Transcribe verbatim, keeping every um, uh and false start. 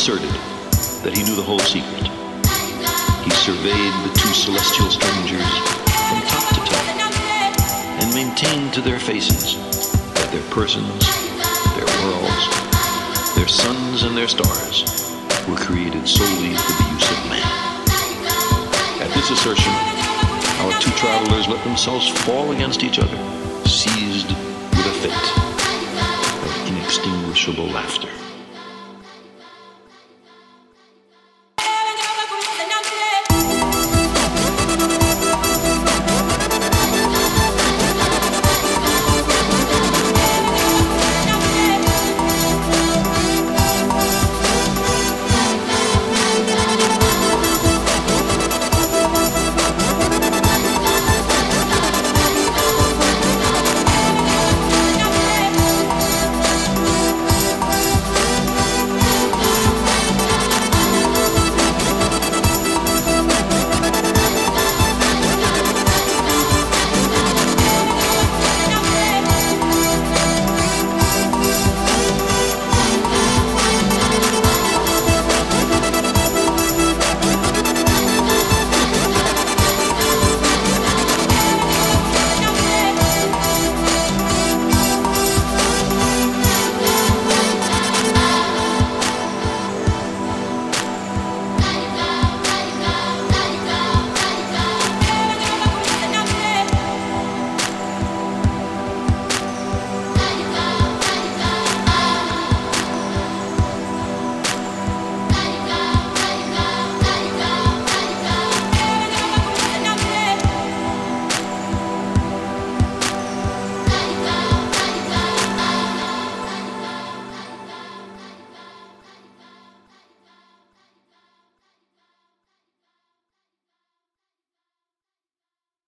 asserted that he knew the whole secret. He surveyed the two celestial strangers from top to top and maintained to their faces that their persons, their worlds, their suns and their stars were created solely for the use of man. At this assertion, our two travelers let themselves fall against each other, seized with a fit of inextinguishable laughter.